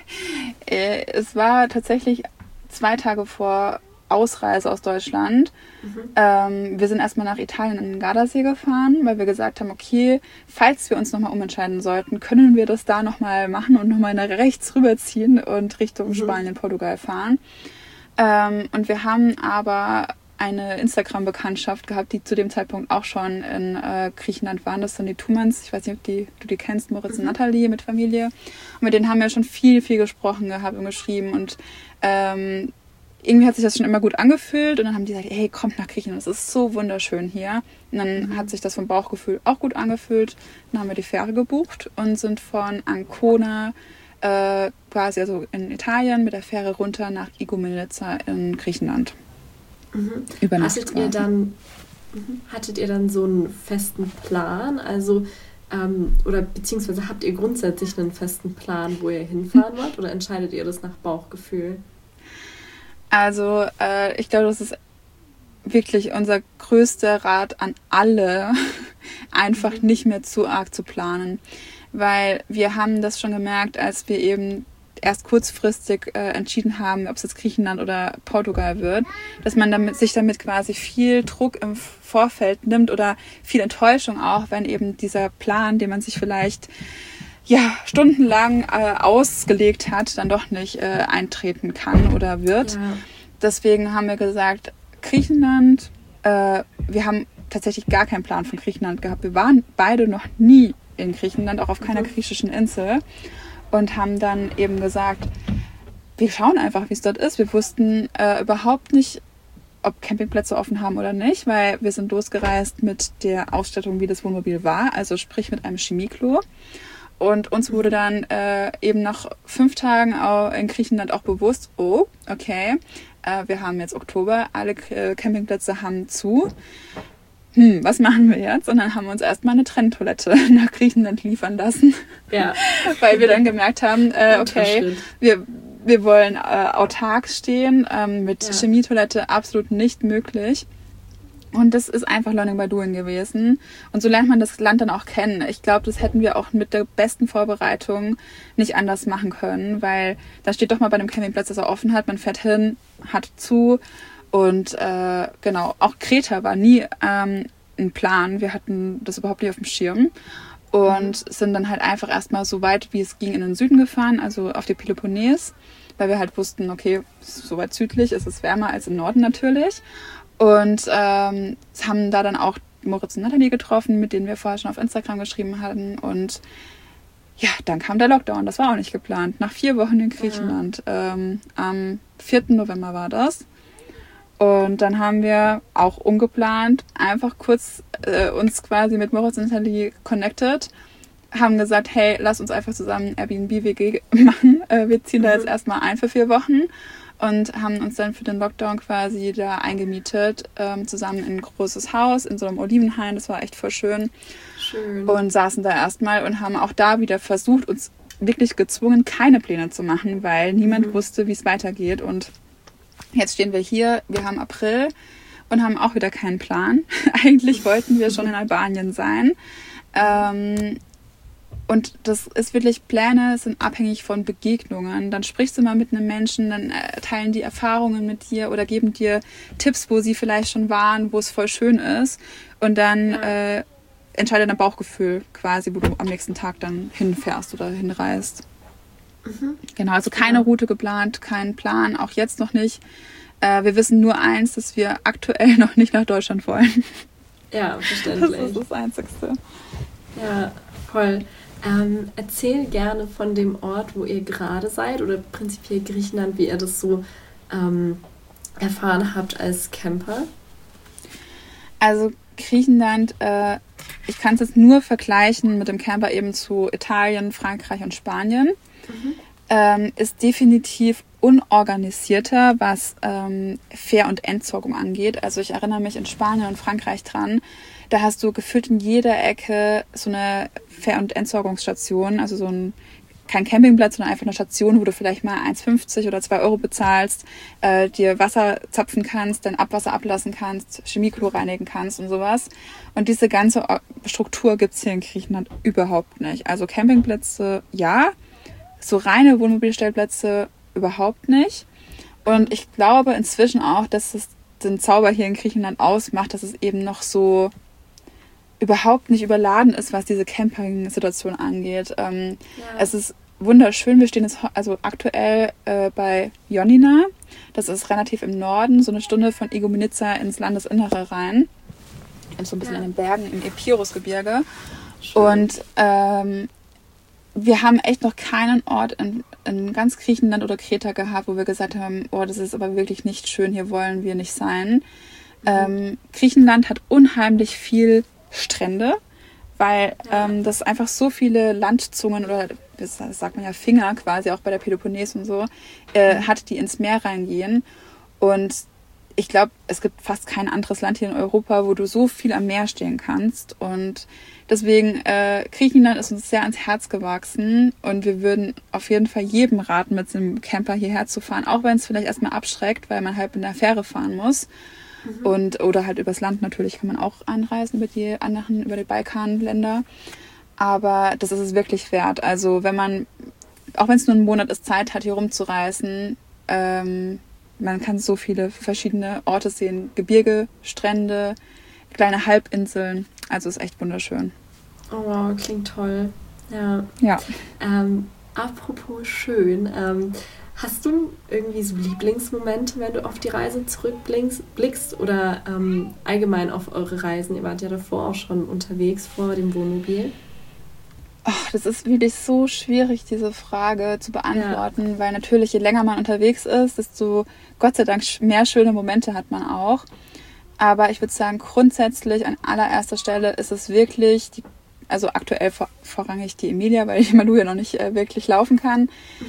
es war tatsächlich 2 Tage vor Ausreise aus Deutschland. Wir sind erstmal nach Italien in den Gardasee gefahren, weil wir gesagt haben, okay, falls wir uns nochmal umentscheiden sollten, können wir das da nochmal machen und nochmal nach rechts rüberziehen und Richtung Spanien, Portugal fahren. Und wir haben aber eine Instagram-Bekanntschaft gehabt, die zu dem Zeitpunkt auch schon in Griechenland waren. Das sind die Thumans, ich weiß nicht, ob du die kennst, Moritz und Nathalie mit Familie. Und mit denen haben wir schon viel gesprochen gehabt und geschrieben und irgendwie hat sich das schon immer gut angefühlt und dann haben die gesagt, hey, kommt nach Griechenland, es ist so wunderschön hier. Und dann hat sich das vom Bauchgefühl auch gut angefühlt. Dann haben wir die Fähre gebucht und sind von Ancona quasi also in Italien mit der Fähre runter nach Igoumenitsa in Griechenland. Über Nacht Hattet ihr dann so einen festen Plan? Also oder beziehungsweise habt ihr grundsätzlich einen festen Plan, wo ihr hinfahren wollt oder entscheidet ihr das nach Bauchgefühl? Also ich glaube, das ist wirklich unser größter Rat an alle, einfach nicht mehr zu arg zu planen. Weil wir haben das schon gemerkt, als wir eben erst kurzfristig entschieden haben, ob es jetzt Griechenland oder Portugal wird, dass man sich damit quasi viel Druck im Vorfeld nimmt oder viel Enttäuschung auch, wenn eben dieser Plan, den man sich vielleicht stundenlang ausgelegt hat, dann doch nicht eintreten kann oder wird. Ja. Deswegen haben wir gesagt, Griechenland, wir haben tatsächlich gar keinen Plan von Griechenland gehabt. Wir waren beide noch nie in Griechenland, auch auf keiner griechischen Insel und haben dann eben gesagt, wir schauen einfach, wie es dort ist. Wir wussten überhaupt nicht, ob Campingplätze offen haben oder nicht, weil wir sind losgereist mit der Ausstattung, wie das Wohnmobil war, also sprich mit einem Chemieklo. Und uns wurde dann eben nach 5 Tagen in Griechenland auch bewusst, oh, okay, wir haben jetzt Oktober, alle Campingplätze haben zu. Was machen wir jetzt? Und dann haben wir uns erstmal eine Trenntoilette nach Griechenland liefern lassen. Ja. Weil wir dann gemerkt haben, okay, wir wollen autark stehen, mit Chemietoilette absolut nicht möglich. Und das ist einfach Learning by Doing gewesen. Und so lernt man das Land dann auch kennen. Ich glaube, das hätten wir auch mit der besten Vorbereitung nicht anders machen können, weil da steht doch mal bei einem Campingplatz, dass er offen hat. Man fährt hin, hat zu. Und genau, auch Kreta war nie ein Plan. Wir hatten das überhaupt nicht auf dem Schirm. Und sind dann halt einfach erstmal so weit, wie es ging, in den Süden gefahren, also auf die Peloponnes. Weil wir halt wussten, okay, so weit südlich ist es wärmer als im Norden natürlich. Und haben da dann auch Moritz und Nathalie getroffen, mit denen wir vorher schon auf Instagram geschrieben hatten. Und ja, dann kam der Lockdown. Das war auch nicht geplant. Nach 4 Wochen in Griechenland. Am 4. November war das. Und dann haben wir auch ungeplant einfach kurz uns quasi mit Moritz und Nathalie connected, haben gesagt, hey, lass uns einfach zusammen Airbnb-WG machen. Wir ziehen da jetzt erstmal ein für 4 Wochen und haben uns dann für den Lockdown quasi da eingemietet, zusammen in ein großes Haus, in so einem Olivenhain. Das war echt voll schön. Und saßen da erstmal und haben auch da wieder versucht, uns wirklich gezwungen, keine Pläne zu machen, weil niemand wusste, wie es weitergeht. Und jetzt stehen wir hier, wir haben April und haben auch wieder keinen Plan. Eigentlich wollten wir schon in Albanien sein. Und das ist wirklich, Pläne sind abhängig von Begegnungen. Dann sprichst du mal mit einem Menschen, dann teilen die Erfahrungen mit dir oder geben dir Tipps, wo sie vielleicht schon waren, wo es voll schön ist. Und dann entscheidet dein Bauchgefühl quasi, wo du am nächsten Tag dann hinfährst oder hinreist. Genau, also keine Route geplant, kein Plan, auch jetzt noch nicht. Wir wissen nur eins, dass wir aktuell noch nicht nach Deutschland wollen. Ja, verständlich. Das ist das Einzigste. Ja, voll. Erzähl gerne von dem Ort, wo ihr gerade seid oder prinzipiell Griechenland, wie ihr das so erfahren habt als Camper. Also Griechenland, ich kann es jetzt nur vergleichen mit dem Camper eben zu Italien, Frankreich und Spanien. Ist definitiv unorganisierter, was Fähr- und Entsorgung angeht. Also ich erinnere mich in Spanien und Frankreich dran, da hast du gefühlt in jeder Ecke so eine Fähr- und Entsorgungsstation, also kein Campingplatz, sondern einfach eine Station, wo du vielleicht mal 1,50 oder 2 Euro bezahlst, dir Wasser zapfen kannst, dein Abwasser ablassen kannst, Chemieklo reinigen kannst und sowas. Und diese ganze Struktur gibt's hier in Griechenland überhaupt nicht. Also Campingplätze, ja, so reine Wohnmobilstellplätze überhaupt nicht. Und ich glaube inzwischen auch, dass es den Zauber hier in Griechenland ausmacht, dass es eben noch so überhaupt nicht überladen ist, was diese Camping-Situation angeht. Es ist wunderschön. Wir stehen jetzt also aktuell bei Ioannina. Das ist relativ im Norden, so eine Stunde von Igoumenitsa ins Landesinnere rein. So ein bisschen in den Bergen im Epirusgebirge. Und wir haben echt noch keinen Ort in ganz Griechenland oder Kreta gehabt, wo wir gesagt haben, oh, das ist aber wirklich nicht schön, hier wollen wir nicht sein. Griechenland hat unheimlich viel Strände, weil das einfach so viele Landzungen oder das sagt man ja Finger quasi, auch bei der Peloponnes und so, hat, die ins Meer reingehen. Und ich glaube, es gibt fast kein anderes Land hier in Europa, wo du so viel am Meer stehen kannst. Und deswegen, Griechenland ist uns sehr ans Herz gewachsen und wir würden auf jeden Fall jedem raten, mit einem Camper hierher zu fahren, auch wenn es vielleicht erstmal abschreckt, weil man halt mit einer Fähre fahren muss. Oder halt übers Land natürlich kann man auch anreisen über die Balkanländer. Aber das ist es wirklich wert. Also wenn man, auch wenn es nur einen Monat ist, Zeit hat, hier rumzureisen, man kann so viele verschiedene Orte sehen. Gebirge, Strände, kleine Halbinseln. Also ist echt wunderschön. Oh wow, klingt toll. Ja. Apropos schön, hast du irgendwie so Lieblingsmomente, wenn du auf die Reise zurückblickst oder allgemein auf eure Reisen? Ihr wart ja davor auch schon unterwegs vor dem Wohnmobil. Ach, das ist wirklich so schwierig, diese Frage zu beantworten, weil natürlich, je länger man unterwegs ist, desto Gott sei Dank mehr schöne Momente hat man auch. Aber ich würde sagen, grundsätzlich an allererster Stelle ist es wirklich, also aktuell vorrangig die Emilia, weil die Malu ja noch nicht wirklich laufen kann,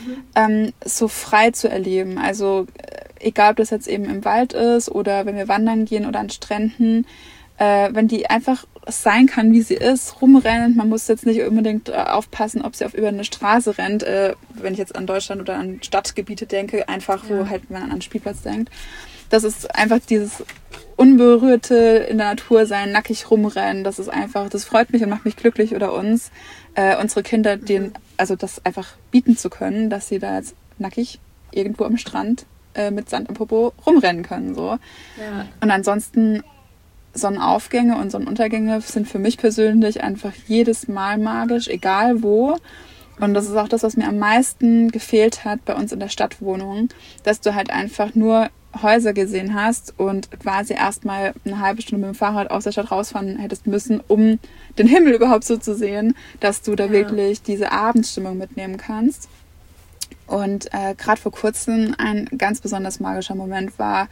so frei zu erleben. Also egal, ob das jetzt eben im Wald ist oder wenn wir wandern gehen oder an Stränden, wenn die einfach sein kann, wie sie ist, rumrennt. Man muss jetzt nicht unbedingt aufpassen, ob sie über eine Straße rennt, wenn ich jetzt an Deutschland oder an Stadtgebiete denke, einfach wo halt man an einen Spielplatz denkt. Das ist einfach dieses unberührte in der Natur sein, nackig rumrennen. Das ist einfach, das freut mich und macht mich glücklich oder uns, unsere Kinder das einfach bieten zu können, dass sie da jetzt nackig irgendwo am Strand mit Sand im Popo rumrennen können. So. Ja. Und ansonsten Sonnenaufgänge und Sonnenuntergänge sind für mich persönlich einfach jedes Mal magisch, egal wo. Und das ist auch das, was mir am meisten gefehlt hat bei uns in der Stadtwohnung, dass du halt einfach nur Häuser gesehen hast und quasi erstmal eine halbe Stunde mit dem Fahrrad aus der Stadt rausfahren hättest müssen, um den Himmel überhaupt so zu sehen, dass du da wirklich diese Abendstimmung mitnehmen kannst. Und gerade vor kurzem ein ganz besonders magischer Moment war,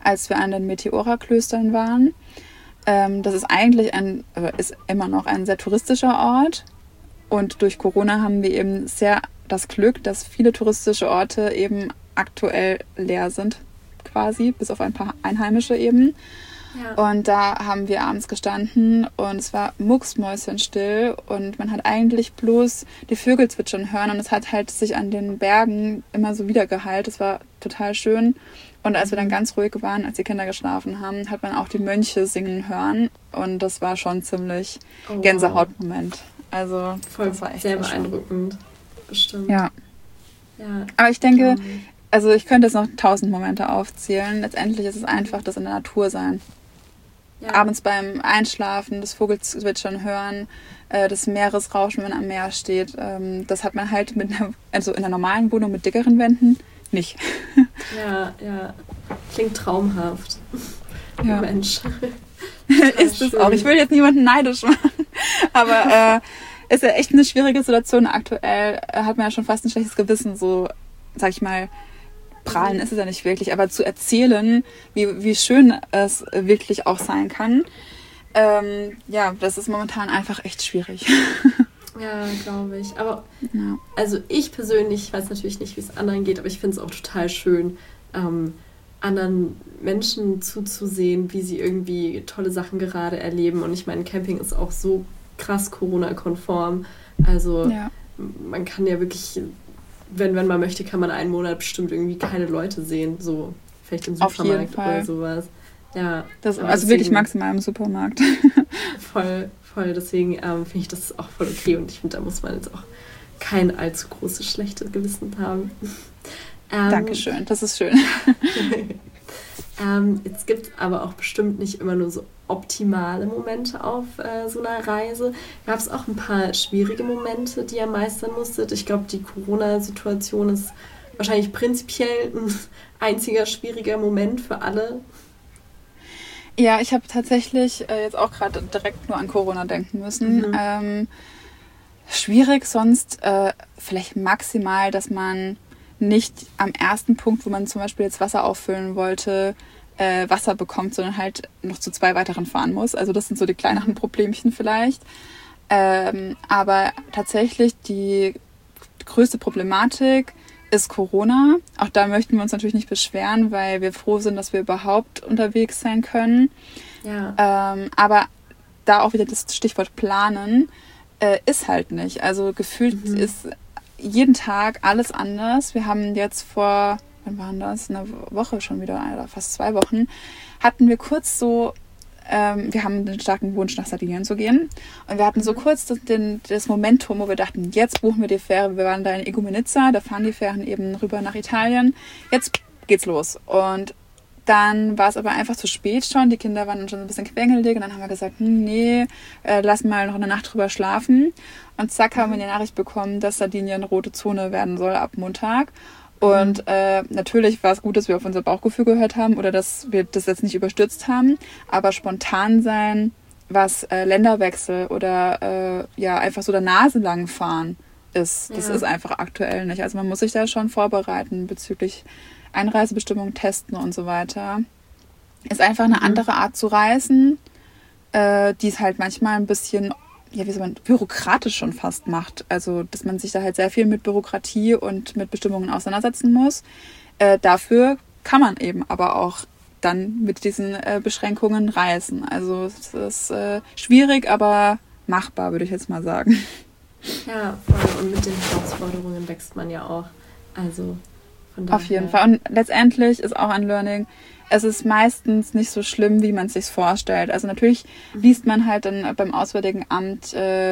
als wir an den Meteora-Klöstern waren. Das ist eigentlich ist immer noch ein sehr touristischer Ort. Und durch Corona haben wir eben sehr das Glück, dass viele touristische Orte eben aktuell leer sind, quasi, bis auf ein paar Einheimische eben. Ja. Und da haben wir abends gestanden und es war mucksmäuschenstill und man hat eigentlich bloß die Vögel zwitschern hören und es hat halt sich an den Bergen immer so wiedergeheilt. Es war total schön. Und als wir dann ganz ruhig waren, als die Kinder geschlafen haben, hat man auch die Mönche singen hören und das war schon ziemlich Gänsehautmoment. Also voll, das war echt sehr beeindruckend. Bestimmt. Ja. Aber ich denke, also ich könnte jetzt noch 1000 Momente aufzählen. Letztendlich ist es einfach das in der Natur sein. Ja. Abends beim Einschlafen, das Vogelzwitschern hören, das Meeresrauschen, wenn man am Meer steht. Das hat man halt also in einer normalen Wohnung mit dickeren Wänden nicht. Ja. Klingt traumhaft. Ja. Mensch. Ist es auch. Ich will jetzt niemanden neidisch machen. Aber ist ja echt eine schwierige Situation aktuell. Hat man ja schon fast ein schlechtes Gewissen, so, sag ich mal, prahlen ist es ja nicht wirklich, aber zu erzählen, wie schön es wirklich auch sein kann, das ist momentan einfach echt schwierig. Ja, glaube ich. Aber also ich persönlich weiß natürlich nicht, wie es anderen geht, aber ich finde es auch total schön, anderen Menschen zuzusehen, wie sie irgendwie tolle Sachen gerade erleben. Und ich meine, Camping ist auch so krass Corona-konform. Also man kann ja wirklich, wenn man möchte, kann man einen Monat bestimmt irgendwie keine Leute sehen. So vielleicht im Supermarkt oder sowas. Ja, also deswegen, wirklich maximal im Supermarkt. Voll. Deswegen finde ich das auch voll okay. Und ich finde, da muss man jetzt auch kein allzu großes schlechtes Gewissen haben. Dankeschön, das ist schön. Jetzt gibt es aber auch bestimmt nicht immer nur so optimale Momente auf so einer Reise. Gab es auch ein paar schwierige Momente, die ihr meistern musstet? Ich glaube, die Corona-Situation ist wahrscheinlich prinzipiell ein einziger schwieriger Moment für alle. Ja, ich habe tatsächlich jetzt auch gerade direkt nur an Corona denken müssen. Schwierig sonst vielleicht maximal, dass man nicht am ersten Punkt, wo man zum Beispiel jetzt Wasser auffüllen wollte, Wasser bekommt, sondern halt noch zu 2 weiteren fahren muss. Also das sind so die kleineren Problemchen vielleicht. Aber tatsächlich die größte Problematik ist Corona. Auch da möchten wir uns natürlich nicht beschweren, weil wir froh sind, dass wir überhaupt unterwegs sein können. Ja. Aber da auch wieder das Stichwort planen, ist halt nicht. Also gefühlt ist jeden Tag alles anders. Wir haben jetzt vor, wann waren das? Eine Woche schon wieder, oder fast 2 Wochen, hatten wir kurz so, wir haben den starken Wunsch, nach Sardinien zu gehen. Und wir hatten so kurz das Momentum, wo wir dachten, jetzt buchen wir die Fähre. Wir waren da in Igoumenitsa, da fahren die Fähren eben rüber nach Italien. Jetzt geht's los. Und dann war es aber einfach zu spät schon. Die Kinder waren dann schon ein bisschen quengelig. Und dann haben wir gesagt, nee, lass mal noch eine Nacht drüber schlafen. Und zack, haben wir die Nachricht bekommen, dass Sardinien rote Zone werden soll ab Montag. Und natürlich war es gut, dass wir auf unser Bauchgefühl gehört haben oder dass wir das jetzt nicht überstürzt haben. Aber spontan sein, was Länderwechsel oder einfach so der Nase lang fahren ist, das ist einfach aktuell nicht. Also man muss sich da schon vorbereiten bezüglich Einreisebestimmungen, testen und so weiter. Ist einfach eine andere Art zu reisen, die es halt manchmal ein bisschen, wie soll man, bürokratisch schon fast macht. Also, dass man sich da halt sehr viel mit Bürokratie und mit Bestimmungen auseinandersetzen muss. Dafür kann man eben aber auch dann mit diesen Beschränkungen reisen. Also, es ist schwierig, aber machbar, würde ich jetzt mal sagen. Ja, voll. Und mit den Herausforderungen wächst man ja auch. Also, von daher. Auf jeden Fall. Und letztendlich ist auch ein Learning, es ist meistens nicht so schlimm, wie man es sich vorstellt. Also natürlich liest man halt dann beim Auswärtigen Amt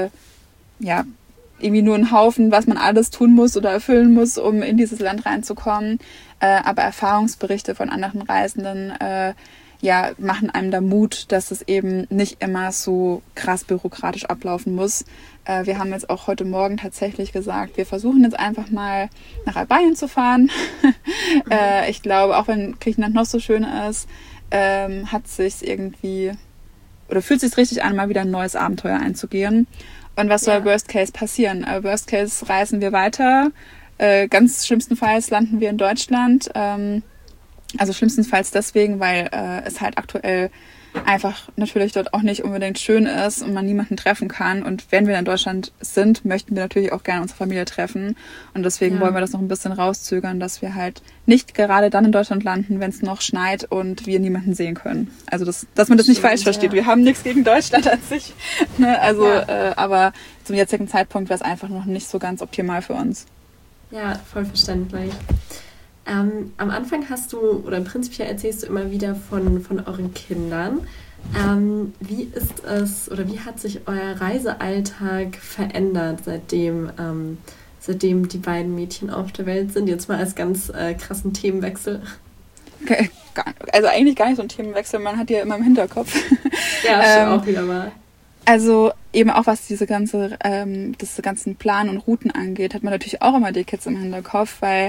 irgendwie nur einen Haufen, was man alles tun muss oder erfüllen muss, um in dieses Land reinzukommen. Aber Erfahrungsberichte von anderen Reisenden machen einem da Mut, dass es eben nicht immer so krass bürokratisch ablaufen muss. Wir haben jetzt auch heute Morgen tatsächlich gesagt, wir versuchen jetzt einfach mal nach Albanien zu fahren. Ich glaube, auch wenn Griechenland noch so schön ist, hat sich's irgendwie oder fühlt sich richtig an, mal wieder ein neues Abenteuer einzugehen. Und was soll Worst Case passieren? Worst Case reisen wir weiter. Ganz schlimmstenfalls landen wir in Deutschland. Also schlimmstenfalls deswegen, weil es halt aktuell einfach natürlich dort auch nicht unbedingt schön ist und man niemanden treffen kann. Und wenn wir in Deutschland sind, möchten wir natürlich auch gerne unsere Familie treffen. Und deswegen wollen wir das noch ein bisschen rauszögern, dass wir halt nicht gerade dann in Deutschland landen, wenn es noch schneit und wir niemanden sehen können. Also dass man das nicht falsch versteht. Wir haben nichts gegen Deutschland an sich. Ne? Also, aber zum jetzigen Zeitpunkt wäre es einfach noch nicht so ganz optimal für uns. Ja, voll verständlich. Am Anfang hast du, oder prinzipiell erzählst du immer wieder von euren Kindern. Wie ist es, oder wie hat sich euer Reisealltag verändert, seitdem die beiden Mädchen auf der Welt sind? Jetzt mal als ganz krassen Themenwechsel. Okay, also eigentlich gar nicht so ein Themenwechsel, man hat die ja immer im Hinterkopf. Ja, stimmt auch wieder mal. Also eben auch was diese ganzen Plan und Routen angeht, hat man natürlich auch immer die Kids im Hinterkopf, weil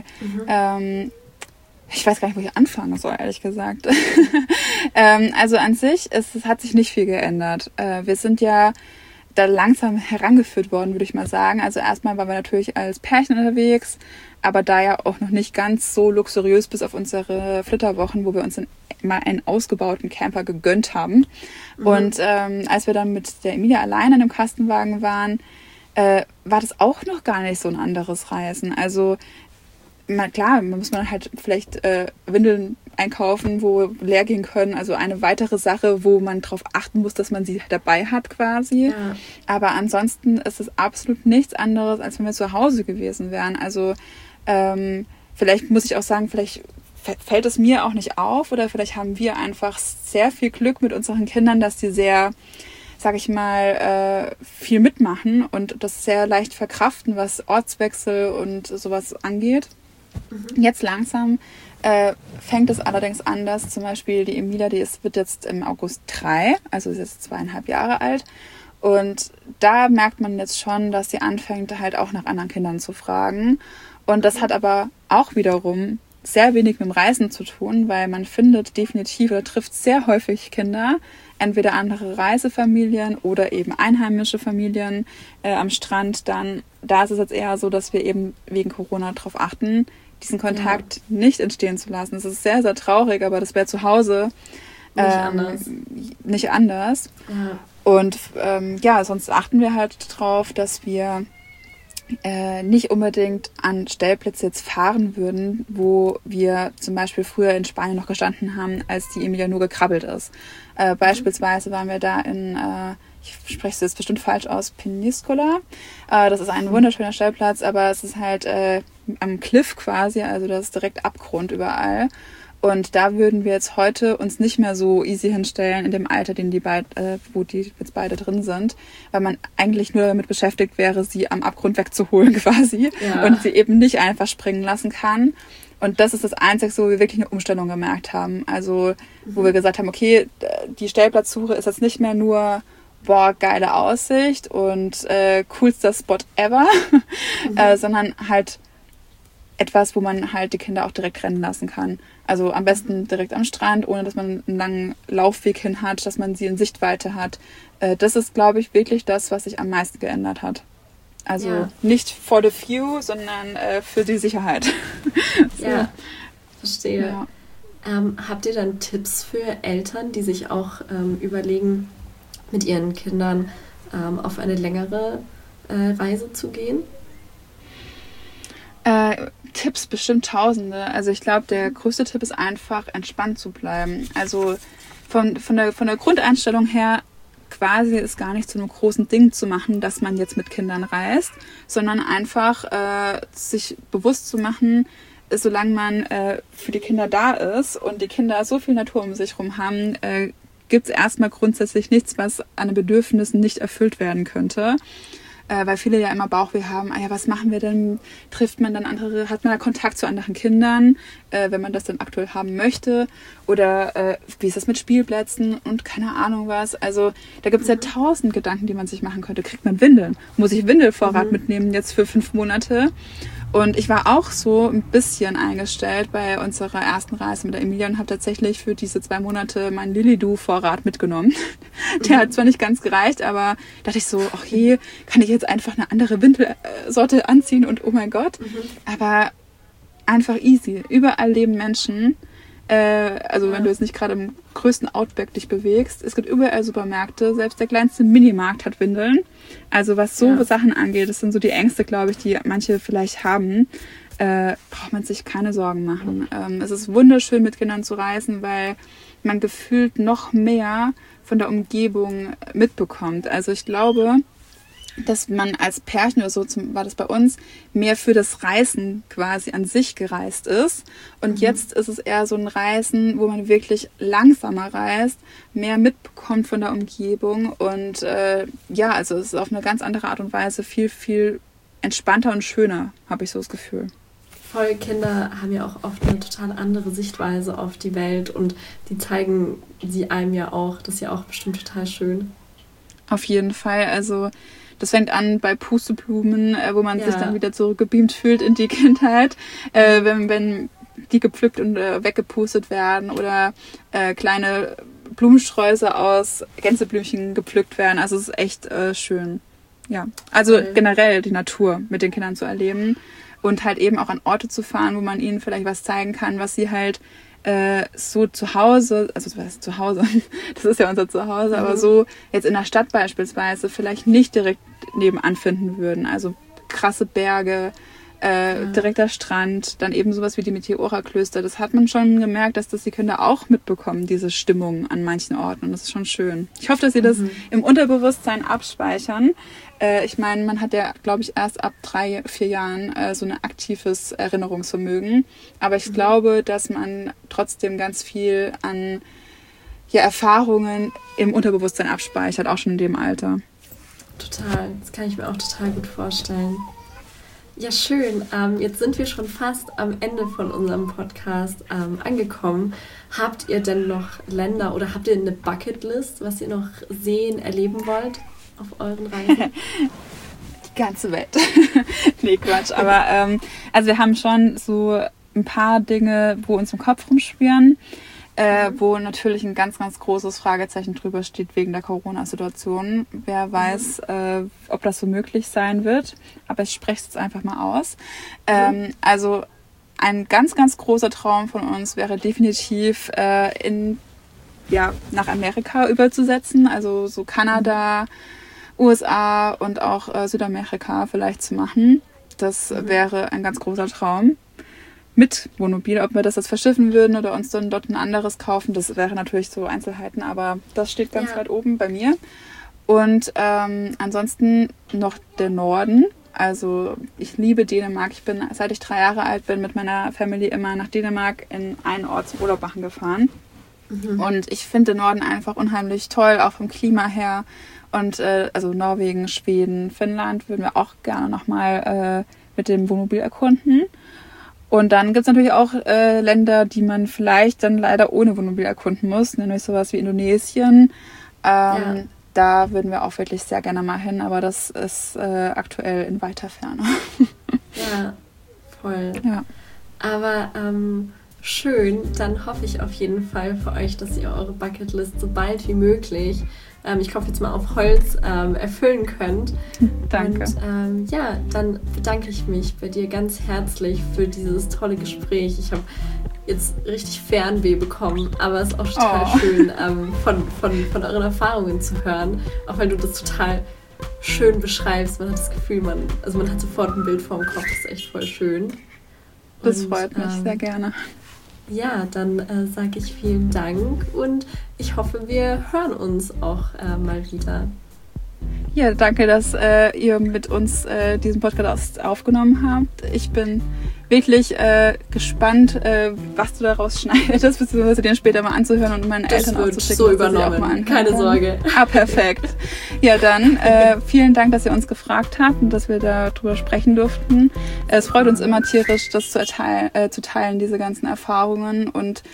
ich weiß gar nicht, wo ich anfangen soll, ehrlich gesagt. Also an sich, es hat sich nicht viel geändert. Wir sind ja da langsam herangeführt worden, würde ich mal sagen. Also erstmal waren wir natürlich als Pärchen unterwegs, aber da ja auch noch nicht ganz so luxuriös bis auf unsere Flitterwochen, wo wir uns mal einen ausgebauten Camper gegönnt haben. Und als wir dann mit der Emilia alleine in einem Kastenwagen waren, war das auch noch gar nicht so ein anderes Reisen. Also klar, muss man halt vielleicht Windeln einkaufen, wo leer gehen können. Also eine weitere Sache, wo man darauf achten muss, dass man sie dabei hat quasi. Ja. Aber ansonsten ist es absolut nichts anderes, als wenn wir zu Hause gewesen wären. Also vielleicht muss ich auch sagen, vielleicht fällt es mir auch nicht auf oder vielleicht haben wir einfach sehr viel Glück mit unseren Kindern, dass die sehr, sag ich mal, viel mitmachen und das sehr leicht verkraften, was Ortswechsel und sowas angeht. Jetzt langsam fängt es allerdings an, dass zum Beispiel die Emilia, wird jetzt im August 3, also ist jetzt 2,5 Jahre alt. Und da merkt man jetzt schon, dass sie anfängt, halt auch nach anderen Kindern zu fragen. Und das hat aber auch wiederum sehr wenig mit dem Reisen zu tun, weil man findet definitiv oder trifft sehr häufig Kinder, entweder andere Reisefamilien oder eben einheimische Familien am Strand. Dann, da ist es jetzt eher so, dass wir eben wegen Corona darauf achten, diesen Kontakt nicht entstehen zu lassen. Es ist sehr, sehr traurig, aber das wäre zu Hause nicht anders. Ja. Und sonst achten wir halt drauf, dass wir nicht unbedingt an Stellplätze jetzt fahren würden, wo wir zum Beispiel früher in Spanien noch gestanden haben, als die Emilia nur gekrabbelt ist. Beispielsweise waren wir da in, ich spreche es jetzt bestimmt falsch aus, Peñíscola. Das ist ein wunderschöner Stellplatz, aber es ist halt am Cliff quasi, also das ist direkt Abgrund überall. Und da würden wir jetzt heute uns nicht mehr so easy hinstellen in dem Alter, wo die jetzt beide drin sind, weil man eigentlich nur damit beschäftigt wäre, sie am Abgrund wegzuholen quasi und sie eben nicht einfach springen lassen kann. Und das ist das Einzige, wo wir wirklich eine Umstellung gemerkt haben. Also wo wir gesagt haben, okay, die Stellplatzsuche ist jetzt nicht mehr nur geile Aussicht und coolster Spot ever, sondern halt etwas, wo man halt die Kinder auch direkt rennen lassen kann. Also am besten direkt am Strand, ohne dass man einen langen Laufweg hin hat, dass man sie in Sichtweite hat. Das ist, glaube ich, wirklich das, was sich am meisten geändert hat. Also nicht for the few, sondern für die Sicherheit. So. Ja, verstehe. Ja. Habt ihr dann Tipps für Eltern, die sich auch überlegen, mit ihren Kindern auf eine längere Reise zu gehen? Tipps bestimmt tausende. Also ich glaube, der größte Tipp ist einfach, entspannt zu bleiben. Also von der Grundeinstellung her quasi ist gar nicht zu einem großen Ding zu machen, dass man jetzt mit Kindern reist, sondern einfach sich bewusst zu machen, solange man für die Kinder da ist und die Kinder so viel Natur um sich herum haben, gibt es erstmal grundsätzlich nichts, was an den Bedürfnissen nicht erfüllt werden könnte. Weil viele ja immer Bauchweh haben, was machen wir denn? Trifft man dann andere, hat man da Kontakt zu anderen Kindern, wenn man das dann aktuell haben möchte? Oder wie ist das mit Spielplätzen und keine Ahnung was? Also da gibt es ja 1000 Gedanken, die man sich machen könnte. Kriegt man Windeln? Muss ich Windelvorrat mitnehmen jetzt für 5 Monate? Und ich war auch so ein bisschen eingestellt bei unserer ersten Reise mit der Emilia und habe tatsächlich für diese 2 Monate meinen Lilidu-Vorrat mitgenommen. Der hat zwar nicht ganz gereicht, aber dachte ich so, kann ich jetzt einfach eine andere Windelsorte anziehen und oh mein Gott. Aber einfach easy. Überall leben Menschen. Also wenn du jetzt nicht gerade im größten Outback dich bewegst. Es gibt überall Supermärkte. Selbst der kleinste Minimarkt hat Windeln. Also was so Sachen angeht, das sind so die Ängste, glaube ich, die manche vielleicht haben. Braucht man sich keine Sorgen machen. Es ist wunderschön, mit Kindern zu reisen, weil man gefühlt noch mehr von der Umgebung mitbekommt. Also ich glaube, dass man als Pärchen oder so, war das bei uns, mehr für das Reisen quasi an sich gereist ist. Und jetzt ist es eher so ein Reisen, wo man wirklich langsamer reist, mehr mitbekommt von der Umgebung. Und also es ist auf eine ganz andere Art und Weise viel, viel entspannter und schöner, habe ich so das Gefühl. Voll, Kinder haben ja auch oft eine total andere Sichtweise auf die Welt und die zeigen sie einem ja auch. Das ist ja auch bestimmt total schön. Auf jeden Fall, also das fängt an bei Pusteblumen, wo man sich dann wieder zurückgebeamt fühlt in die Kindheit, wenn die gepflückt und weggepustet werden oder kleine Blumensträuße aus Gänseblümchen gepflückt werden. Also es ist echt schön. Ja, also generell die Natur mit den Kindern zu erleben und halt eben auch an Orte zu fahren, wo man ihnen vielleicht was zeigen kann, was sie halt so zu Hause, also was heißt zu Hause, das ist ja unser Zuhause, aber so jetzt in der Stadt beispielsweise vielleicht nicht direkt nebenan finden würden. Also krasse Berge, direkter Strand, dann eben sowas wie die Meteora-Klöster. Das hat man schon gemerkt, dass das die Kinder auch mitbekommen, diese Stimmung an manchen Orten. Und das ist schon schön. Ich hoffe, dass sie das im Unterbewusstsein abspeichern. Ich meine, man hat ja, glaube ich, erst ab 3-4 Jahren so ein aktives Erinnerungsvermögen. Aber ich glaube, dass man trotzdem ganz viel an Erfahrungen im Unterbewusstsein abspeichert, auch schon in dem Alter. Total. Das kann ich mir auch total gut vorstellen. Ja, schön. Jetzt sind wir schon fast am Ende von unserem Podcast angekommen. Habt ihr denn noch Länder oder habt ihr eine Bucketlist, was ihr noch sehen, erleben wollt auf euren Reisen? Die ganze Welt. Nee, Quatsch. Aber also wir haben schon so ein paar Dinge, wo uns im Kopf rumschwirren. Wo natürlich ein ganz, ganz großes Fragezeichen drüber steht wegen der Corona-Situation. Wer weiß, ob das so möglich sein wird. Aber ich spreche es jetzt einfach mal aus. Also ein ganz, ganz großer Traum von uns wäre definitiv nach Amerika überzusetzen. Also so Kanada, USA und auch Südamerika vielleicht zu machen. Das wäre ein ganz großer Traum. Mit Wohnmobil, ob wir das jetzt verschiffen würden oder uns dann dort ein anderes kaufen, das wäre natürlich so Einzelheiten, aber das steht ganz weit oben bei mir. Und ansonsten noch der Norden. Also ich liebe Dänemark. Ich bin, seit ich 3 Jahre alt bin, mit meiner Family immer nach Dänemark in einen Ort zum Urlaub machen gefahren. Und ich finde den Norden einfach unheimlich toll, auch vom Klima her. Und also Norwegen, Schweden, Finnland würden wir auch gerne nochmal mit dem Wohnmobil erkunden. Und dann gibt es natürlich auch Länder, die man vielleicht dann leider ohne Wohnmobil erkunden muss, nämlich sowas wie Indonesien. Da würden wir auch wirklich sehr gerne mal hin, aber das ist aktuell in weiter Ferne. Ja, voll. Ja. Aber schön, dann hoffe ich auf jeden Fall für euch, dass ihr eure Bucketlist so bald wie möglich, ich hoffe jetzt mal auf Holz, erfüllen könnt. Danke. Und dann bedanke ich mich bei dir ganz herzlich für dieses tolle Gespräch. Ich habe jetzt richtig Fernweh bekommen, aber es ist auch total schön, von euren Erfahrungen zu hören, auch weil du das total schön beschreibst. Man hat das Gefühl, man hat sofort ein Bild vor dem Kopf, das ist echt voll schön. Das freut mich sehr gerne. Ja, dann sage ich vielen Dank und ich hoffe, wir hören uns auch mal wieder. Ja, danke, dass ihr mit uns diesen Podcast aufgenommen habt. Ich bin wirklich gespannt, was du daraus schneidest, beziehungsweise den später mal anzuhören und meinen Eltern auch zu schicken. Das wird so übernommen, keine Sorge. Perfekt. Ja, dann vielen Dank, dass ihr uns gefragt habt und dass wir darüber sprechen durften. Es freut uns immer tierisch, das zu teilen, diese ganzen Erfahrungen und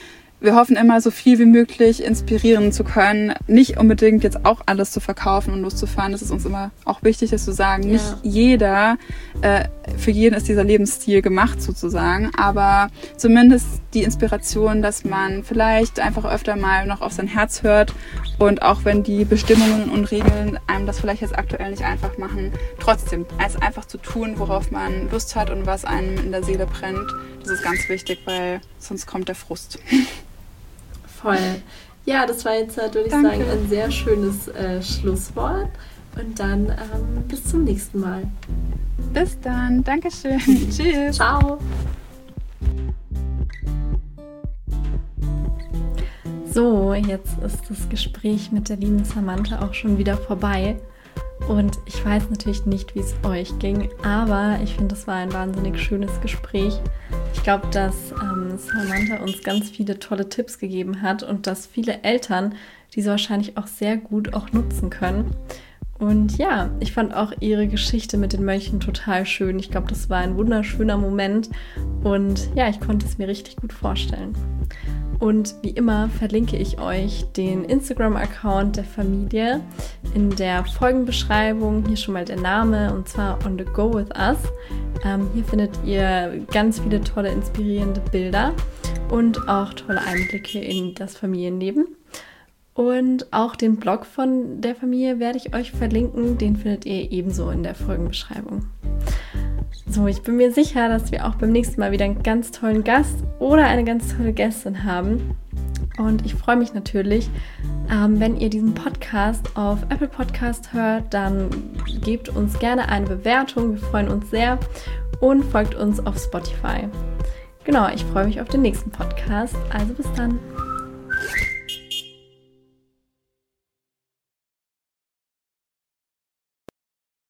wir hoffen immer, so viel wie möglich inspirieren zu können. Nicht unbedingt jetzt auch alles zu verkaufen und loszufahren. Das ist uns immer auch wichtig, das zu sagen. Nicht jeder, für jeden ist dieser Lebensstil gemacht sozusagen. Aber zumindest die Inspiration, dass man vielleicht einfach öfter mal noch auf sein Herz hört. Und auch wenn die Bestimmungen und Regeln einem das vielleicht jetzt aktuell nicht einfach machen, trotzdem es einfach zu tun, worauf man Lust hat und was einem in der Seele brennt. Das ist ganz wichtig, weil sonst kommt der Frust. Voll. Ja, das war jetzt, würde ich sagen, ein sehr schönes Schlusswort. Und dann bis zum nächsten Mal. Bis dann. Dankeschön. Tschüss. Ciao. So, jetzt ist das Gespräch mit der lieben Samantha auch schon wieder vorbei. Und ich weiß natürlich nicht, wie es euch ging, aber ich finde, das war ein wahnsinnig schönes Gespräch. Ich glaube, dass Samantha uns ganz viele tolle Tipps gegeben hat und dass viele Eltern diese wahrscheinlich auch sehr gut auch nutzen können. Und ja, ich fand auch ihre Geschichte mit den Mönchen total schön. Ich glaube, das war ein wunderschöner Moment und ja, ich konnte es mir richtig gut vorstellen. Und wie immer verlinke ich euch den Instagram-Account der Familie in der Folgenbeschreibung. Hier schon mal der Name, und zwar On The Go With Us. Hier findet ihr ganz viele tolle, inspirierende Bilder und auch tolle Einblicke in das Familienleben. Und auch den Blog von der Familie werde ich euch verlinken. Den findet ihr ebenso in der Folgenbeschreibung. So, ich bin mir sicher, dass wir auch beim nächsten Mal wieder einen ganz tollen Gast oder eine ganz tolle Gästin haben. Und ich freue mich natürlich, wenn ihr diesen Podcast auf Apple Podcast hört, dann gebt uns gerne eine Bewertung. Wir freuen uns sehr und folgt uns auf Spotify. Genau, ich freue mich auf den nächsten Podcast. Also bis dann.